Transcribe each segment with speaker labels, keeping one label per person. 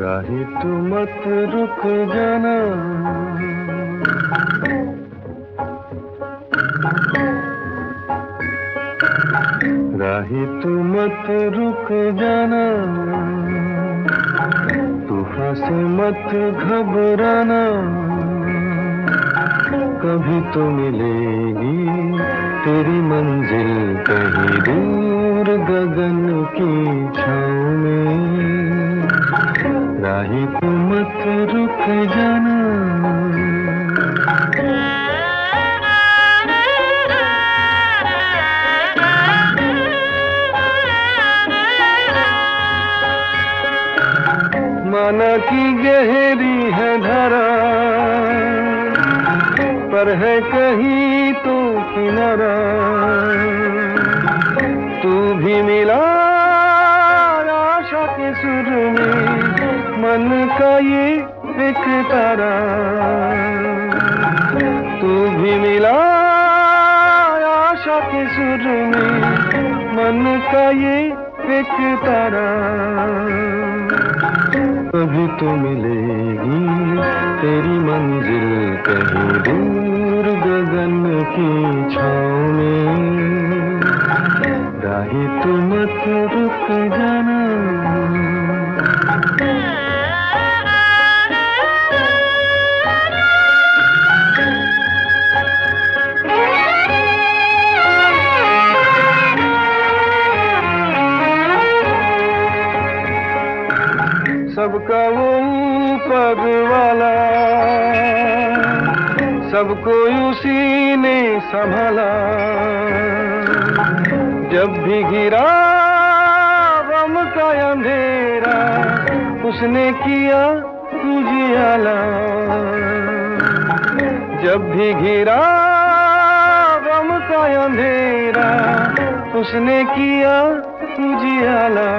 Speaker 1: राही तू मत रुक जाना, राही तू मत रुक जाना, तूफान से मत घबराना, कभी तो मिलेगी तेरी मंजिल कहीं दूर गगन की छाँव में, राही तू मत रुक जाना। माना कि गहरी है धारा, पर है कहीं तो किनारा, तू भी मिला आशा के सुर में, मन का ये एक तारा, तू भी मिला आशा के सुर में, मन का ये एक तारा, कभी तो मिलेगी तेरी मंजिल कहीं दूर गगन की छाँव में, राही तू मत रुक जाना। सबका वो ऊपर वाला, सबको उसी ने संभाला, जब भी घिरा गम का अंधेरा, उसने किया उजियाला, जब भी घिरा गम का अंधेरा, उसने किया उजियाला,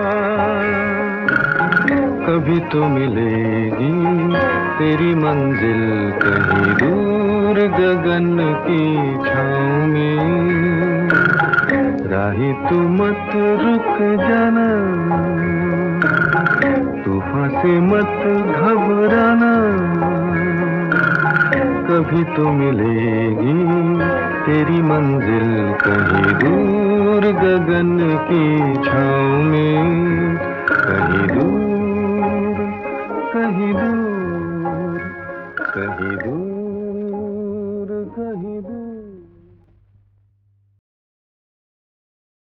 Speaker 1: कभी तो मिलेगी तेरी मंजिल कहीं दूर गगन की छाँव में, राही तू मत रुक जाना, तूफान से मत घबराना, कभी तो मिलेगी तेरी मंजिल कहीं दूर गगन की छाँव में, कहीं दूर, कहीं दूर, कहीं दूर।